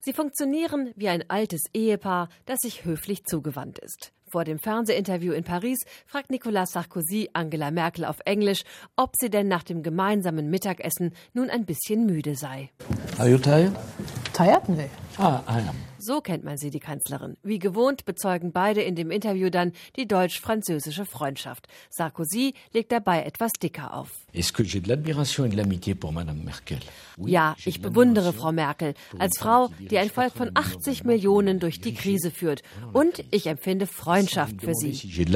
Sie funktionieren wie ein altes Ehepaar, das sich höflich zugewandt ist. Vor dem Fernsehinterview in Paris fragt Nicolas Sarkozy Angela Merkel auf Englisch, ob sie denn nach dem gemeinsamen Mittagessen nun ein bisschen müde sei. Are you tired? Tired? Nee. I am. So kennt man sie, die Kanzlerin. Wie gewohnt bezeugen beide in dem Interview dann die deutsch-französische Freundschaft. Sarkozy legt dabei etwas dicker auf. Ja, ich bewundere Frau Merkel als Frau, die ein Volk von 80 Millionen durch die Krise führt. Und ich empfinde Freundschaft für sie.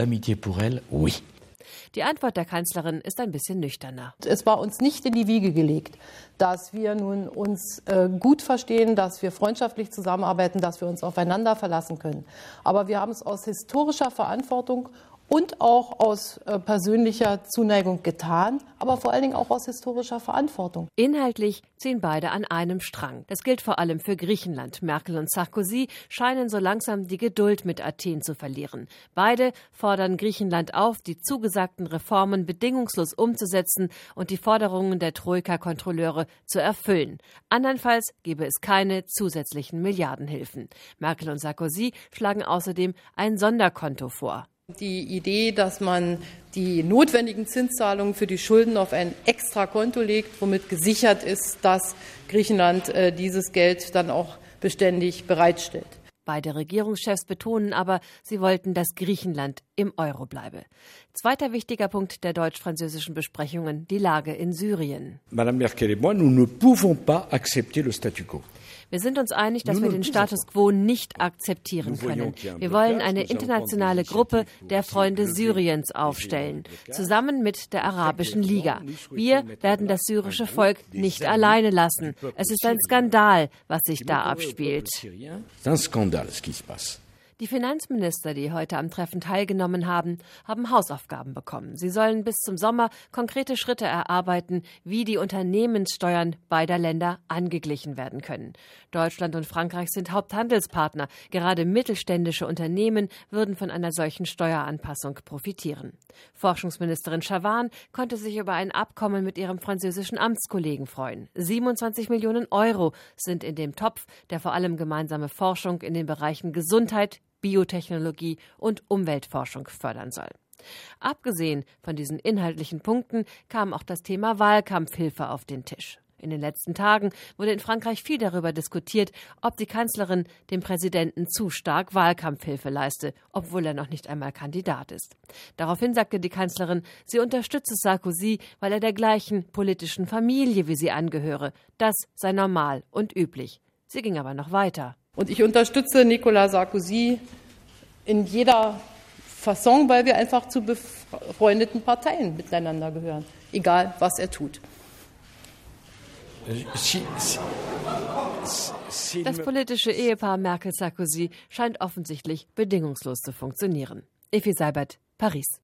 Die Antwort der Kanzlerin ist ein bisschen nüchterner. Es war uns nicht in die Wiege gelegt, dass wir nun uns gut verstehen, dass wir freundschaftlich zusammenarbeiten, dass wir uns aufeinander verlassen können. Aber wir haben es aus historischer Verantwortung und auch aus persönlicher Zuneigung getan, aber vor allen Dingen auch aus historischer Verantwortung. Inhaltlich ziehen beide an einem Strang. Das gilt vor allem für Griechenland. Merkel und Sarkozy scheinen so langsam die Geduld mit Athen zu verlieren. Beide fordern Griechenland auf, die zugesagten Reformen bedingungslos umzusetzen und die Forderungen der Troika-Kontrolleure zu erfüllen. Andernfalls gebe es keine zusätzlichen Milliardenhilfen. Merkel und Sarkozy schlagen außerdem ein Sonderkonto vor. Die Idee, dass man die notwendigen Zinszahlungen für die Schulden auf ein extra Konto legt, womit gesichert ist, dass Griechenland dieses Geld dann auch beständig bereitstellt. Beide Regierungschefs betonen aber, sie wollten, dass Griechenland im Euro bleibe. Zweiter wichtiger Punkt der deutsch-französischen Besprechungen, die Lage in Syrien. Madame Merkel et moi, nous ne pouvons pas accepter le statu quo. Wir sind uns einig, dass wir den Status quo nicht akzeptieren können. Wir wollen eine internationale Gruppe der Freunde Syriens aufstellen, zusammen mit der Arabischen Liga. Wir werden das syrische Volk nicht alleine lassen. Es ist ein Skandal, was sich da abspielt. Die Finanzminister, die heute am Treffen teilgenommen haben, haben Hausaufgaben bekommen. Sie sollen bis zum Sommer konkrete Schritte erarbeiten, wie die Unternehmenssteuern beider Länder angeglichen werden können. Deutschland und Frankreich sind Haupthandelspartner. Gerade mittelständische Unternehmen würden von einer solchen Steueranpassung profitieren. Forschungsministerin Schavan konnte sich über ein Abkommen mit ihrem französischen Amtskollegen freuen. 27 Millionen Euro sind in dem Topf, der vor allem gemeinsame Forschung in den Bereichen Gesundheit, Biotechnologie und Umweltforschung fördern soll. Abgesehen von diesen inhaltlichen Punkten kam auch das Thema Wahlkampfhilfe auf den Tisch. In den letzten Tagen wurde in Frankreich viel darüber diskutiert, ob die Kanzlerin dem Präsidenten zu stark Wahlkampfhilfe leiste, obwohl er noch nicht einmal Kandidat ist. Daraufhin sagte die Kanzlerin, sie unterstütze Sarkozy, weil er der gleichen politischen Familie wie sie angehöre. Das sei normal und üblich. Sie ging aber noch weiter. Und ich unterstütze Nicolas Sarkozy in jeder Fasson, weil wir einfach zu befreundeten Parteien miteinander gehören, egal was er tut. Das politische Ehepaar Merkel-Sarkozy scheint offensichtlich bedingungslos zu funktionieren. Effi Seibert, Paris.